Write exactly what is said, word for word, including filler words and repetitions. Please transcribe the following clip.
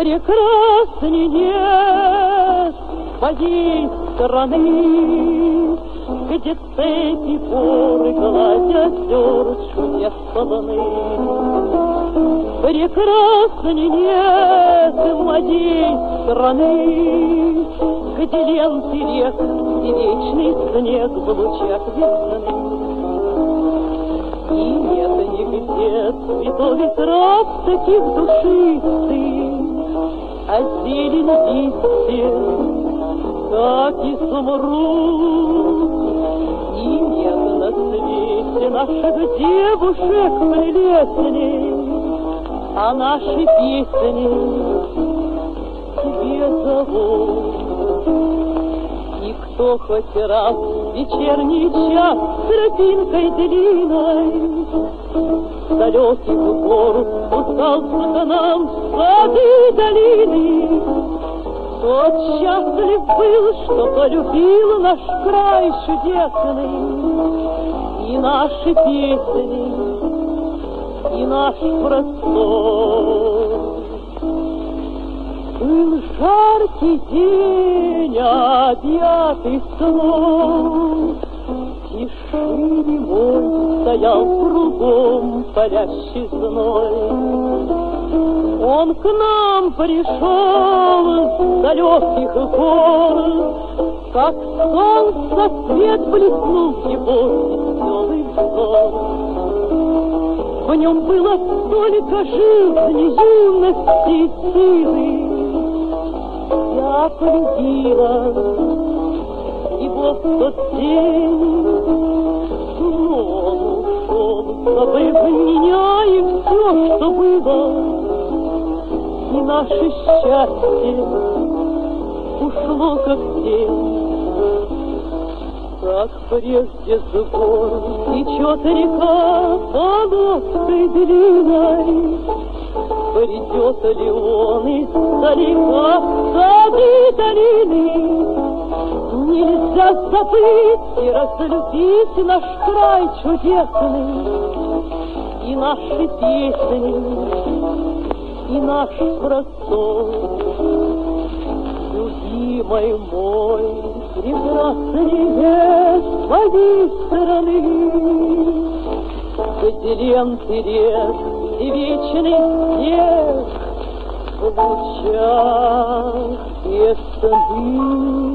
прекрасней нет твоей страны, где цепи горы гладят озер чудесные. Прекрасней нет моей страны, где ленты рек и вечный снег в лучах весны. И нет нигде цветов и трав таких душистых, а зелень листьев, как изумруд. И нет на свете наших девушек прелестней, а наши песни тебе зовут. И кто хоть раз в вечерний час тропинкой длинной с далеких гор спускался к нам в сады долины, тот счастлив был, что полюбил наш край чудесный, и наши песни, и наш простор. Был жаркий день, объятый сном, тишины мой стоял кругом палящий зной. Он к нам пришел с далеких гор, как солнце свет блеснул его веселый взор. В нем было столько жизни, юности и силы. Я полюбила его в тот день, но он ушел, забыв меня и все, что было. И наше счастье ушло, как тень. Как прежде с гор течет река полоской длинной, придет ли он издалека в сады долины? Нельзя забыть и разлюбить наш край чудесный, и наши песни, и наш простор. Любимый мой, прекраснее твоей страны, где ленты рек и вечный снег в лучах весны.